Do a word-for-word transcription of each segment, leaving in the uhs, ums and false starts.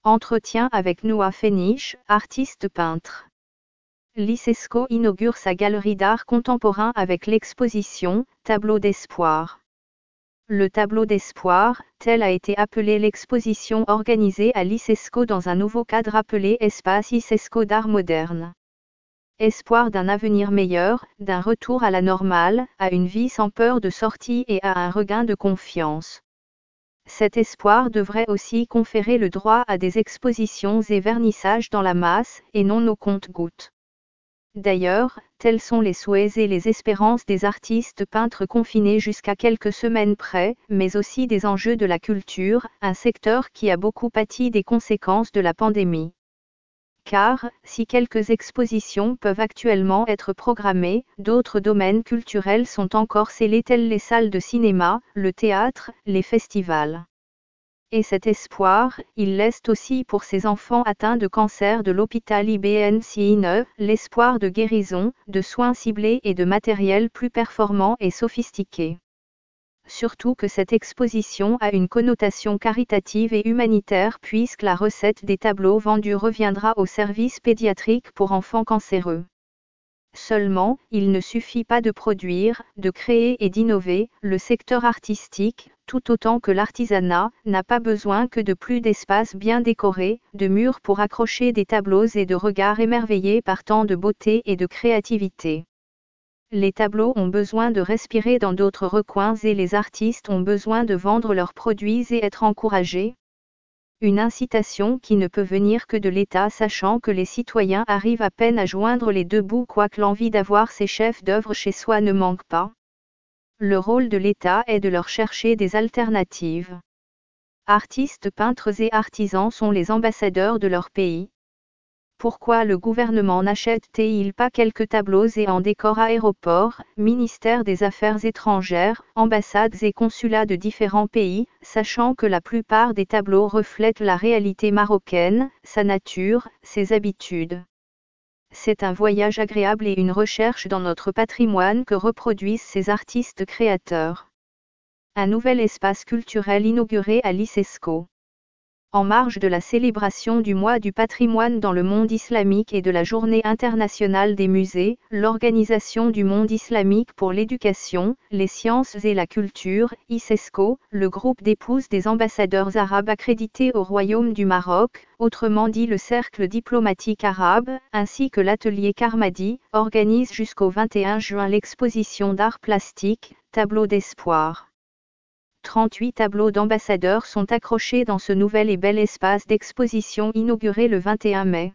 Entretien avec Noah Féniche, artiste peintre. L'ICESCO inaugure sa galerie d'art contemporain avec l'exposition « Tableau d'espoir ». Le tableau d'espoir, tel a été appelé l'exposition organisée à l'ICESCO dans un nouveau cadre appelé Espace ICESCO d'art moderne. Espoir d'un avenir meilleur, d'un retour à la normale, à une vie sans peur de sortie et à un regain de confiance. Cet espoir devrait aussi conférer le droit à des expositions et vernissages dans la masse, et non au compte-gouttes. D'ailleurs, tels sont les souhaits et les espérances des artistes peintres confinés jusqu'à quelques semaines près, mais aussi des enjeux de la culture, un secteur qui a beaucoup pâti des conséquences de la pandémie. Car, si quelques expositions peuvent actuellement être programmées, d'autres domaines culturels sont encore scellés tels les salles de cinéma, le théâtre, les festivals. Et cet espoir, il laisse aussi pour ces enfants atteints de cancer de l'hôpital I B N C I N E, l'espoir de guérison, de soins ciblés et de matériel plus performant et sophistiqué. Surtout que cette exposition a une connotation caritative et humanitaire puisque la recette des tableaux vendus reviendra au service pédiatrique pour enfants cancéreux. Seulement, il ne suffit pas de produire, de créer et d'innover, le secteur artistique, tout autant que l'artisanat, n'a pas besoin que de plus d'espaces bien décorés, de murs pour accrocher des tableaux et de regards émerveillés par tant de beauté et de créativité. Les tableaux ont besoin de respirer dans d'autres recoins et les artistes ont besoin de vendre leurs produits et être encouragés. Une incitation qui ne peut venir que de l'État sachant que les citoyens arrivent à peine à joindre les deux bouts quoique l'envie d'avoir ces chefs d'œuvre chez soi ne manque pas. Le rôle de l'État est de leur chercher des alternatives. Artistes, peintres et artisans sont les ambassadeurs de leur pays. Pourquoi le gouvernement n'achète-t-il pas quelques tableaux et en décor aéroports, ministère des Affaires étrangères, ambassades et consulats de différents pays, sachant que la plupart des tableaux reflètent la réalité marocaine, sa nature, ses habitudes. C'est un voyage agréable et une recherche dans notre patrimoine que reproduisent ces artistes créateurs. Un nouvel espace culturel inauguré à l'ICESCO. En marge de la célébration du mois du patrimoine dans le monde islamique et de la Journée internationale des musées, l'Organisation du monde islamique pour l'éducation, les sciences et la culture, ICESCO, le groupe d'épouses des ambassadeurs arabes accrédités au Royaume du Maroc, autrement dit le Cercle diplomatique arabe, ainsi que l'atelier Karmadi, organise jusqu'au vingt et un juin l'exposition d'art plastique, Tableau d'espoir. trente-huit tableaux d'ambassadeurs sont accrochés dans ce nouvel et bel espace d'exposition inauguré le vingt et un mai.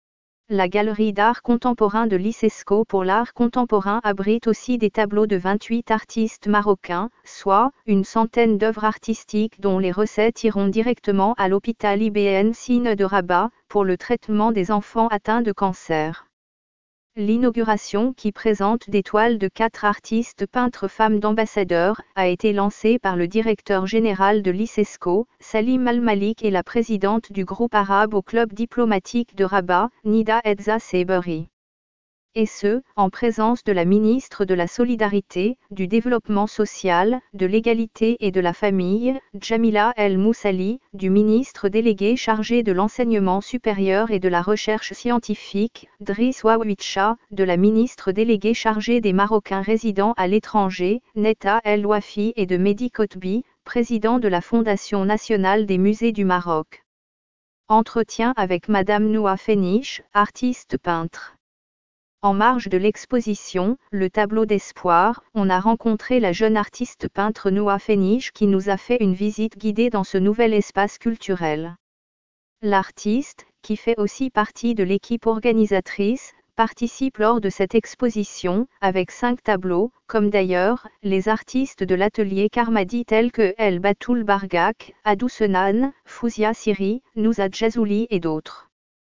La galerie d'art contemporain de l'ICESCO pour l'art contemporain abrite aussi des tableaux de vingt-huit artistes marocains, soit une centaine d'œuvres artistiques dont les recettes iront directement à l'hôpital I B N C I N E de Rabat, pour le traitement des enfants atteints de cancer. L'inauguration qui présente des toiles de quatre artistes peintres femmes d'ambassadeurs, a été lancée par le directeur général de l'ICESCO, Salim Al-Malik et la présidente du groupe arabe au club diplomatique de Rabat, Nida Edza Seberi. Et ce, en présence de la ministre de la Solidarité, du Développement social, de l'Égalité et de la Famille, Djamila El Moussali, du ministre délégué chargé de l'Enseignement supérieur et de la Recherche scientifique, Driss Wawicha, de la ministre déléguée chargée des Marocains résidant à l'étranger, Netta El Wafi et de Mehdi Kotbi, président de la Fondation nationale des musées du Maroc. Entretien avec Madame Noah Féniche, artiste peintre. En marge de l'exposition, le tableau d'espoir, on a rencontré la jeune artiste peintre Noah Féniche qui nous a fait une visite guidée dans ce nouvel espace culturel. L'artiste, qui fait aussi partie de l'équipe organisatrice, participe lors de cette exposition, avec cinq tableaux, comme d'ailleurs, les artistes de l'atelier Karmadi tels que El Batoul Bargak, Adou Senan, Fouzia Siri, Nouza Djazouli et d'autres.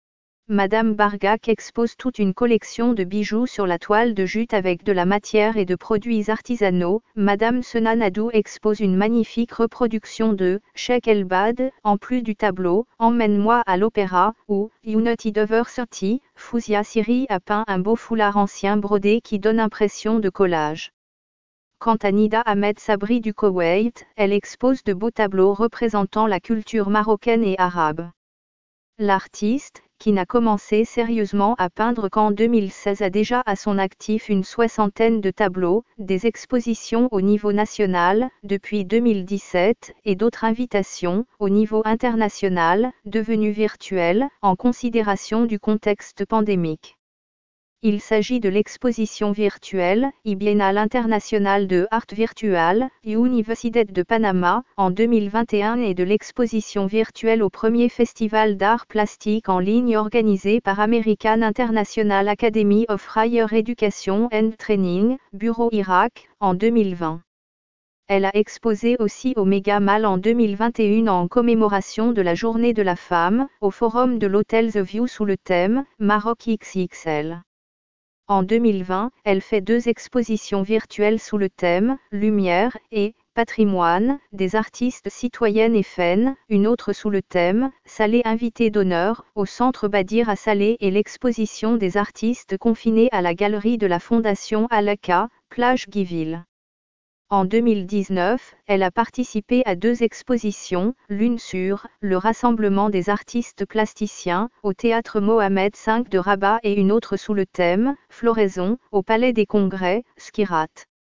Madame Bargak expose toute une collection de bijoux sur la toile de jute avec de la matière et de produits artisanaux. Madame Senanadou expose une magnifique reproduction de Cheikh El Bad, en plus du tableau Emmène-moi à l'opéra, où Unity Dover Thirty, Fouzia Siri a peint un beau foulard ancien brodé qui donne impression de collage. Quant à Nida Ahmed Sabri du Koweït, elle expose de beaux tableaux représentant la culture marocaine et arabe. L'artiste, qui n'a commencé sérieusement à peindre qu'en deux mille seize, a déjà à son actif une soixantaine de tableaux, des expositions au niveau national, depuis deux mille dix-sept, et d'autres invitations, au niveau international, devenues virtuelles, en considération du contexte pandémique. Il s'agit de l'exposition virtuelle, I Biennale internationale de Art Virtual, Universidad de Panama, en deux mille vingt et un et de l'exposition virtuelle au premier festival d'art plastique en ligne organisé par American International Academy of Higher Education and Training, Bureau Irak, en deux mille vingt. Elle a exposé aussi au Méga Mall en deux mille vingt et un en commémoration de la Journée de la Femme, au forum de l'hôtel The View sous le thème « Maroc X X L ». En deux mille vingt, elle fait deux expositions virtuelles sous le thème « Lumière » et « Patrimoine » des artistes citoyennes et F E N, une autre sous le thème « Salé invité d'honneur » au Centre Badir à Salé et l'exposition des artistes confinés à la galerie de la Fondation Alaka, plage Guyville. En deux mille dix-neuf, elle a participé à deux expositions, l'une sur « Le rassemblement des artistes plasticiens » au Théâtre Mohamed cinq de Rabat et une autre sous le thème « Floraison » au Palais des Congrès, Skirat.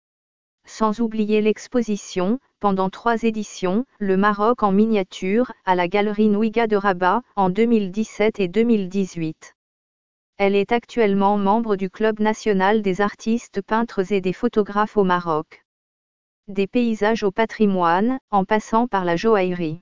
Sans oublier l'exposition, pendant trois éditions, Le Maroc en miniature, à la Galerie Nouiga de Rabat, en deux mille dix-sept et deux mille dix-huit. Elle est actuellement membre du Club national des artistes peintres et des photographes au Maroc. Des paysages au patrimoine, en passant par la joaillerie.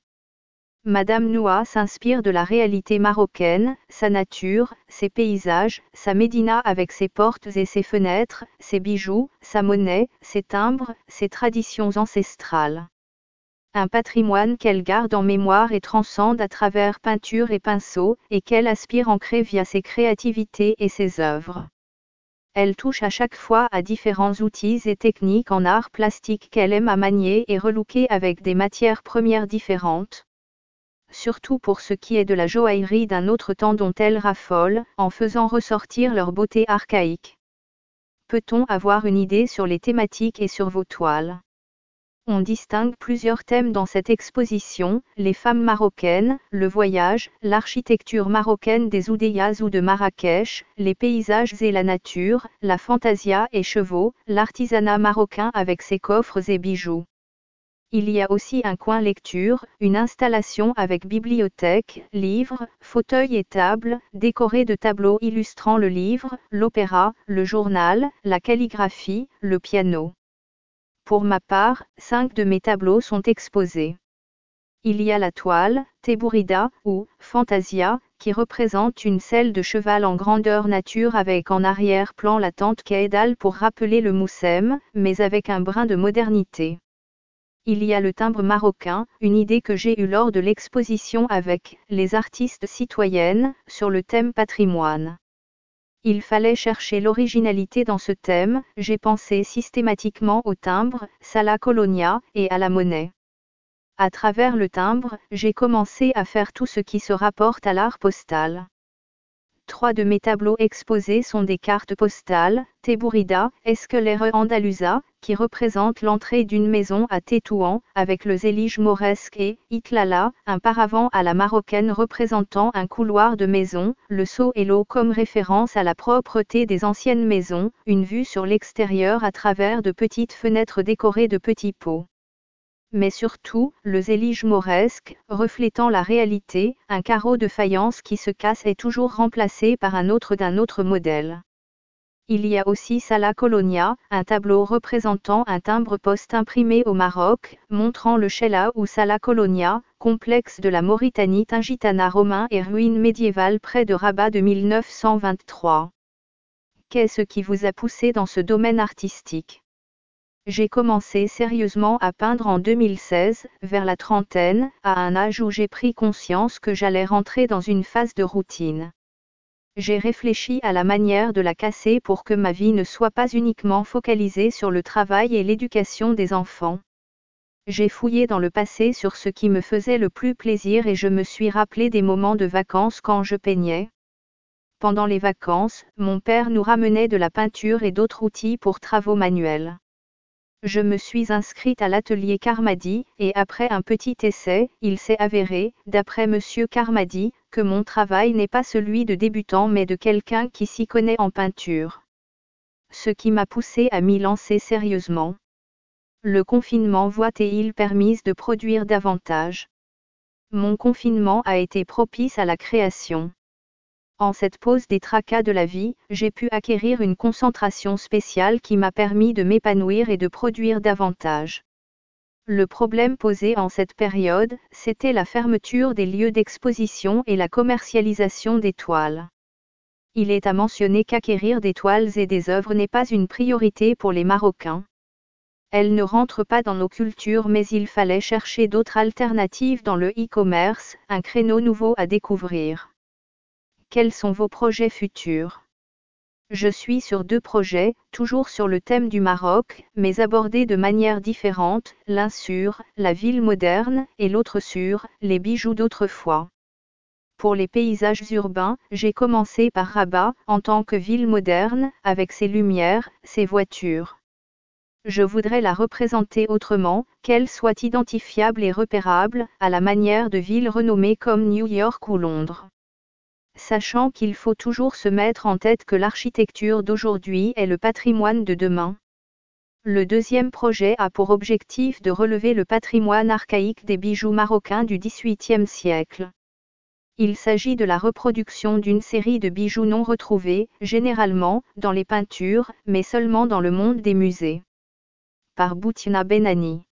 Madame Noua s'inspire de la réalité marocaine, sa nature, ses paysages, sa médina avec ses portes et ses fenêtres, ses bijoux, sa monnaie, ses timbres, ses traditions ancestrales. Un patrimoine qu'elle garde en mémoire et transcende à travers peinture et pinceau, et qu'elle aspire ancrer via ses créativités et ses œuvres. Elle touche à chaque fois à différents outils et techniques en art plastique qu'elle aime à manier et relooker avec des matières premières différentes. Surtout pour ce qui est de la joaillerie d'un autre temps dont elle raffole, en faisant ressortir leur beauté archaïque. Peut-on avoir une idée sur les thématiques et sur vos toiles ? On distingue plusieurs thèmes dans cette exposition, les femmes marocaines, le voyage, l'architecture marocaine des Oudeyas ou de Marrakech, les paysages et la nature, la fantasia et chevaux, l'artisanat marocain avec ses coffres et bijoux. Il y a aussi un coin lecture, une installation avec bibliothèque, livres, fauteuils et tables, décorés de tableaux illustrant le livre, l'opéra, le journal, la calligraphie, le piano. Pour ma part, cinq de mes tableaux sont exposés. Il y a la toile, Tebourida, ou Fantasia, qui représente une selle de cheval en grandeur nature avec en arrière-plan la tente Kaedal pour rappeler le Moussem, mais avec un brin de modernité. Il y a le timbre marocain, une idée que j'ai eue lors de l'exposition avec les artistes citoyennes, sur le thème patrimoine. Il fallait chercher l'originalité dans ce thème, j'ai pensé systématiquement au timbre, Sala Colonia, et à la monnaie. À travers le timbre, j'ai commencé à faire tout ce qui se rapporte à l'art postal. Trois de mes tableaux exposés sont des cartes postales, Tebourida, Esquelere Andaluza, qui représente l'entrée d'une maison à Tétouan, avec le zélige mauresque et Itlala, un paravent à la marocaine représentant un couloir de maison, le seau et l'eau comme référence à la propreté des anciennes maisons, une vue sur l'extérieur à travers de petites fenêtres décorées de petits pots. Mais surtout, le zélige mauresque, reflétant la réalité, un carreau de faïence qui se casse est toujours remplacé par un autre d'un autre modèle. Il y a aussi Sala Colonia, un tableau représentant un timbre poste imprimé au Maroc, montrant le Chella ou Sala Colonia, complexe de la Mauritanie Tingitana romain et ruine médiévale près de Rabat de mille neuf cent vingt-trois. Qu'est-ce qui vous a poussé dans ce domaine artistique ? J'ai commencé sérieusement à peindre en deux mille seize, vers la trentaine, à un âge où j'ai pris conscience que j'allais rentrer dans une phase de routine. J'ai réfléchi à la manière de la casser pour que ma vie ne soit pas uniquement focalisée sur le travail et l'éducation des enfants. J'ai fouillé dans le passé sur ce qui me faisait le plus plaisir et je me suis rappelé des moments de vacances quand je peignais. Pendant les vacances, mon père nous ramenait de la peinture et d'autres outils pour travaux manuels. Je me suis inscrite à l'atelier Carmady, et après un petit essai, il s'est avéré, d'après Monsieur Carmady, que mon travail n'est pas celui de débutant mais de quelqu'un qui s'y connaît en peinture. Ce qui m'a poussé à m'y lancer sérieusement. Le confinement voit-il permise de produire davantage. Mon confinement a été propice à la création. En cette pause des tracas de la vie, j'ai pu acquérir une concentration spéciale qui m'a permis de m'épanouir et de produire davantage. Le problème posé en cette période, c'était la fermeture des lieux d'exposition et la commercialisation des toiles. Il est à mentionner qu'acquérir des toiles et des œuvres n'est pas une priorité pour les Marocains. Elles ne rentrent pas dans nos cultures mais il fallait chercher d'autres alternatives dans le e-commerce, un créneau nouveau à découvrir. Quels sont vos projets futurs ? Je suis sur deux projets, toujours sur le thème du Maroc, mais abordés de manière différente, l'un sur la ville moderne et l'autre sur les bijoux d'autrefois. Pour les paysages urbains, j'ai commencé par Rabat, en tant que ville moderne, avec ses lumières, ses voitures. Je voudrais la représenter autrement, qu'elle soit identifiable et repérable, à la manière de villes renommées comme New York ou Londres. Sachant qu'il faut toujours se mettre en tête que l'architecture d'aujourd'hui est le patrimoine de demain. Le deuxième projet a pour objectif de relever le patrimoine archaïque des bijoux marocains du dix-huitième siècle. Il s'agit de la reproduction d'une série de bijoux non retrouvés, généralement, dans les peintures, mais seulement dans le monde des musées. Par Boutina Benani.